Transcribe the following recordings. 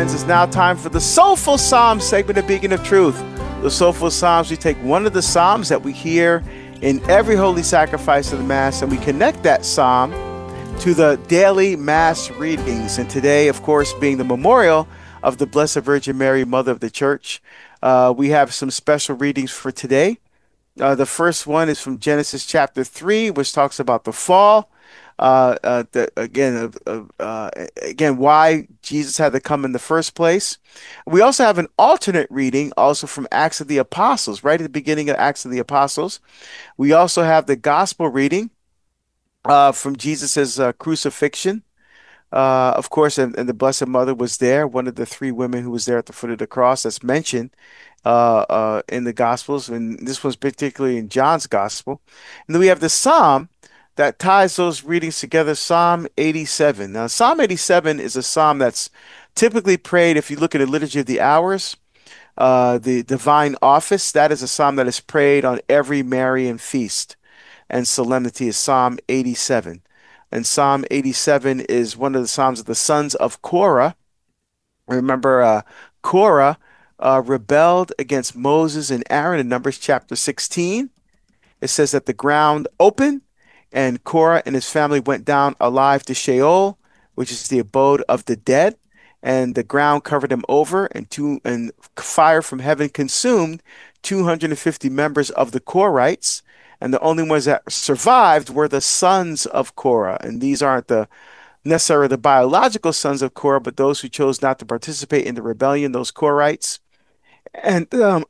friends. It's now time for the Soulful Psalms segment of Beacon of Truth. The Soulful Psalms, we take one of the Psalms that we hear in every holy sacrifice of the Mass, and we connect that Psalm to the daily Mass readings. And today, of course, being the memorial of the Blessed Virgin Mary, Mother of the Church, we have some special readings for today. The first one is from Genesis chapter 3, which talks about the fall. Again, why Jesus had to come in the first place. We also have an alternate reading, also from Acts of the Apostles, right at the beginning of Acts of the Apostles. We also have the gospel reading from Jesus's crucifixion. Of course, and the Blessed Mother was there, one of the three women who was there at the foot of the cross that's mentioned in the Gospels, and this was particularly in John's Gospel. And then we have the Psalm that ties those readings together, Psalm 87. Now, Psalm 87 is a psalm that's typically prayed, if you look at the Liturgy of the Hours, the Divine Office, that is a psalm that is prayed on every Marian feast and solemnity is Psalm 87. And Psalm 87 is one of the psalms of the sons of Korah. Remember, Korah rebelled against Moses and Aaron in Numbers chapter 16. It says that the ground opened, and Korah and his family went down alive to Sheol, which is the abode of the dead, and the ground covered them over, and fire from heaven consumed 250 members of the Korahites, and the only ones that survived were the sons of Korah. And these aren't necessarily the biological sons of Korah, but those who chose not to participate in the rebellion, those Korahites. And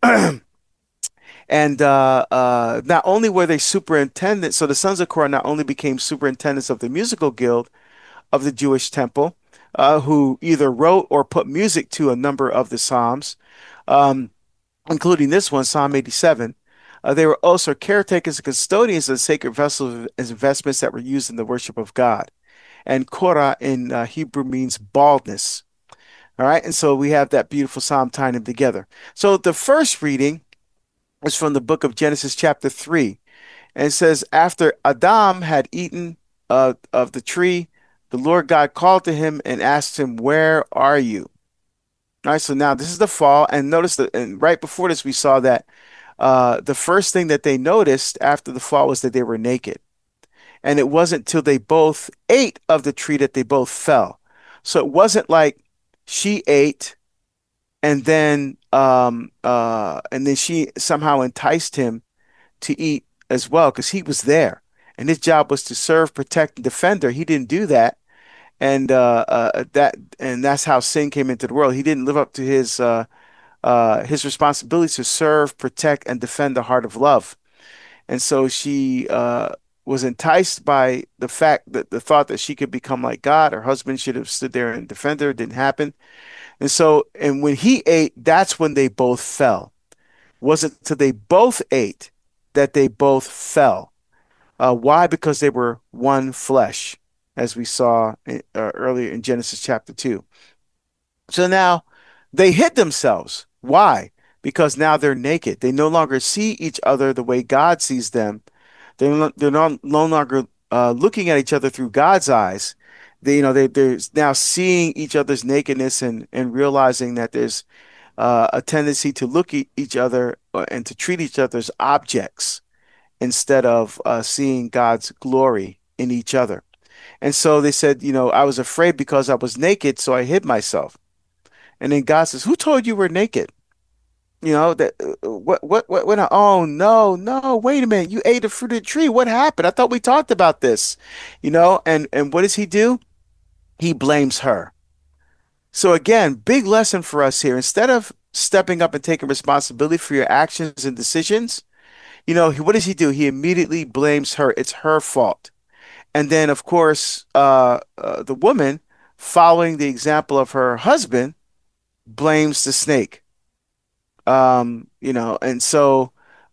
not only were they superintendents, so the sons of Korah not only became superintendents of the musical guild of the Jewish temple, who either wrote or put music to a number of the psalms, including this one, Psalm 87. They were also caretakers and custodians of the sacred vessels and investments that were used in the worship of God. And Korah in Hebrew means baldness. All right, and so we have that beautiful psalm tying them together. So the first reading is from the book of Genesis chapter 3. And it says, after Adam had eaten of the tree, the Lord God called to him and asked him, where are you? All right, so now this is the fall. And notice that, and right before this, we saw that the first thing that they noticed after the fall was that they were naked. And it wasn't till they both ate of the tree that they both fell. So it wasn't like she ate and then she somehow enticed him to eat as well, because he was there. And his job was to serve, protect, and defend her. He didn't do that. And that's how sin came into the world. He didn't live up to his responsibility to serve, protect, and defend the heart of love. And so she was enticed by the fact that the thought that she could become like God. Her husband should have stood there and defended her. It didn't happen. And when he ate, that's when they both fell. It wasn't until they both ate that they both fell. Why? Because they were one flesh, as we saw earlier in Genesis chapter 2. So now they hid themselves. Why? Because now they're naked. They no longer see each other the way God sees them. They're no longer looking at each other through God's eyes. They're now seeing each other's nakedness and realizing that there's a tendency to look at each other and to treat each other as objects instead of seeing God's glory in each other. And so they said, I was afraid because I was naked, so I hid myself. And then God says, who told you we're naked? Oh, no, wait a minute. You ate the fruit of the tree. What happened? I thought we talked about this, and what does he do? He blames her. So again, big lesson for us here. Instead of stepping up and taking responsibility for your actions and decisions, what does he do? He immediately blames her. It's her fault. And then, of course, the woman, following the example of her husband, blames the snake. And so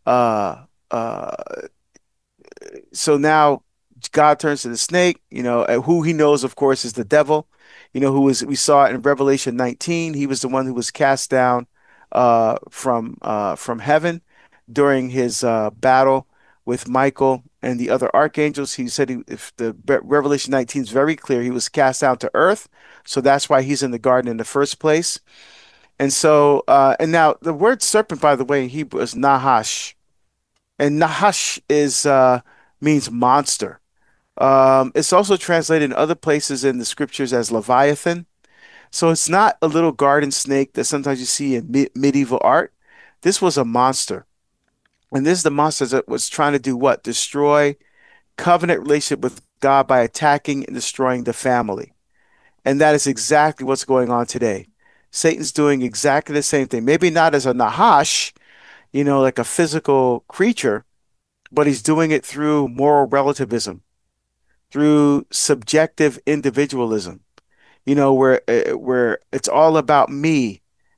now God turns to the snake, who he knows, of course, is the devil, we saw it in Revelation 19. He was the one who was cast down from heaven during his battle with Michael and the other archangels. He said if the Revelation 19 is very clear, he was cast down to earth. So that's why he's in the garden in the first place. And so, and now the word serpent, by the way, in Hebrew is Nahash. And Nahash means monster. It's also translated in other places in the scriptures as Leviathan. So it's not a little garden snake that sometimes you see in medieval art. This was a monster. And this is the monster that was trying to do what? Destroy covenant relationship with God by attacking and destroying the family. And that is exactly what's going on today. Satan's doing exactly the same thing. Maybe not as a Nahash, like a physical creature, but he's doing it through moral relativism, through subjective individualism, where it's all about me.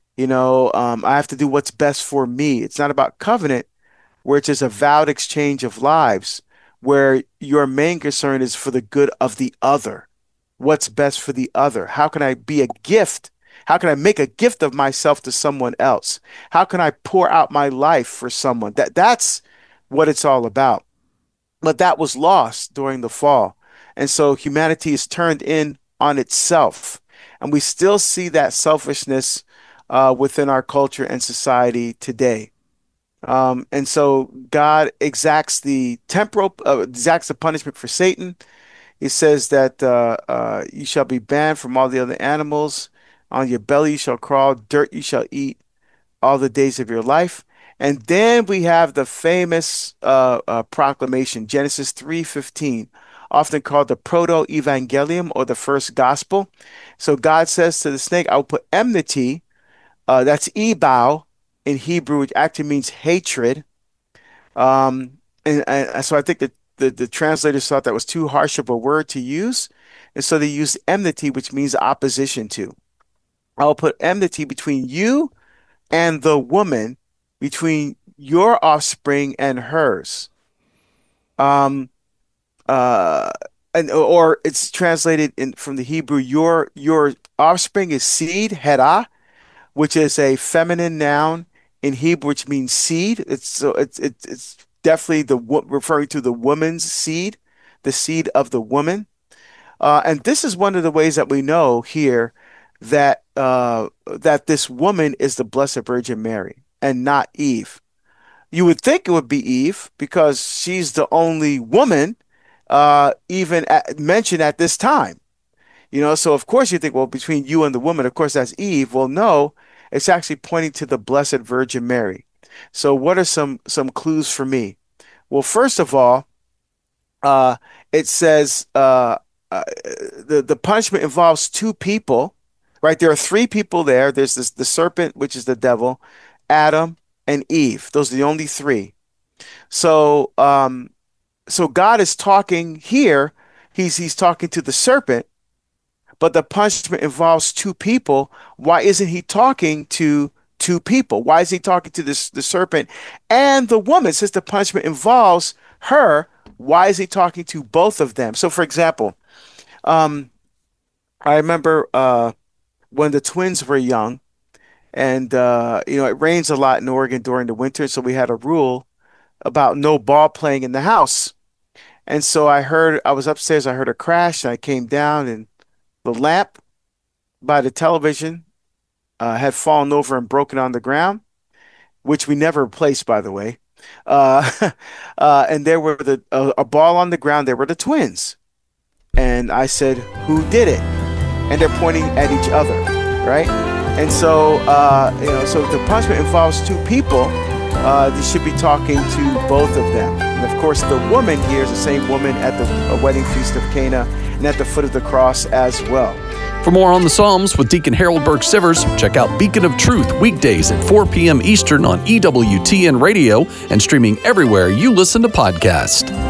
I have to do what's best for me. It's not about covenant, where it's just a vowed exchange of lives, where your main concern is for the good of the other. What's best for the other? How can I be a gift? How can I make a gift of myself to someone else? How can I pour out my life for someone? That's what it's all about. But that was lost during the fall. And so humanity is turned in on itself. And we still see that selfishness within our culture and society today. And so God exacts the punishment for Satan. He says that you shall be banned from all the other animals. On your belly you shall crawl, dirt you shall eat all the days of your life. And then we have the famous proclamation, Genesis 3:15, often called the proto-evangelium or the first gospel. So God says to the snake, I will put enmity, that's ebao in Hebrew, which actually means hatred. And so I think that the translators thought that was too harsh of a word to use. And so they used enmity, which means opposition to. I'll put enmity between you and the woman, between your offspring and hers. Or it's translated from the Hebrew, your offspring is seed, hera, which is a feminine noun in Hebrew, which means seed. It's definitely referring to the woman's seed, the seed of the woman. And this is one of the ways that we know here that this woman is the Blessed Virgin Mary and not Eve. You would think it would be Eve because she's the only woman mentioned at this time. So of course you think, well, between you and the woman, of course that's Eve. Well, no, it's actually pointing to the Blessed Virgin Mary. So what are some clues for me? Well, first of all, it says the punishment involves two people, right? There are three people there. There's the serpent, which is the devil, Adam, and Eve. Those are the only three. So God is talking here. He's talking to the serpent, but the punishment involves two people. Why isn't he talking to two people? Why is he talking to the serpent and the woman? Since the punishment involves her, why is he talking to both of them? So, for example, I remember when the twins were young, and it rains a lot in Oregon during the winter, so we had a rule about no ball playing in the house. And so I was upstairs, I heard a crash, and I came down, and the lamp by the television had fallen over and broken on the ground, which we never replaced, by the way. And there were a ball on the ground. There were the twins. And I said, who did it? And they're pointing at each other, right? And so, so if the punishment involves two people, they should be talking to both of them. And of course, the woman here is the same woman at the wedding feast of Cana and at the foot of the cross as well. For more on the Psalms with Deacon Harold Burke-Sivers, check out Beacon of Truth weekdays at 4 p.m. Eastern on EWTN Radio and streaming everywhere you listen to podcasts.